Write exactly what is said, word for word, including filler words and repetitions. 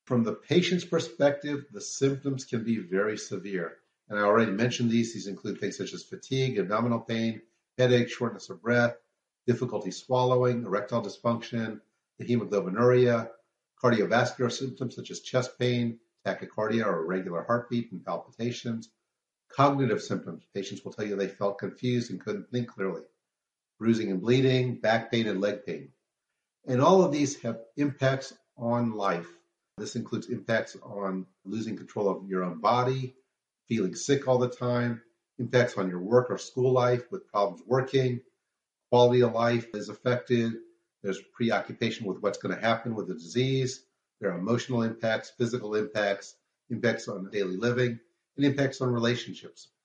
From the patient's perspective, the symptoms can be very severe. And I already mentioned these. These include things such as fatigue, abdominal pain, headache, shortness of breath, difficulty swallowing, erectile dysfunction, hemoglobinuria, cardiovascular symptoms such as chest pain, tachycardia or irregular heartbeat and palpitations, cognitive symptoms. Patients will tell you they felt confused and couldn't think clearly, bruising and bleeding, back pain and leg pain. And all of these have impacts on life. This includes impacts on losing control of your own body, feeling sick all the time, impacts on your work or school life with problems working, quality of life is affected. There's preoccupation with what's going to happen with the disease. There are emotional impacts, physical impacts, impacts on daily living, and impacts on relationships.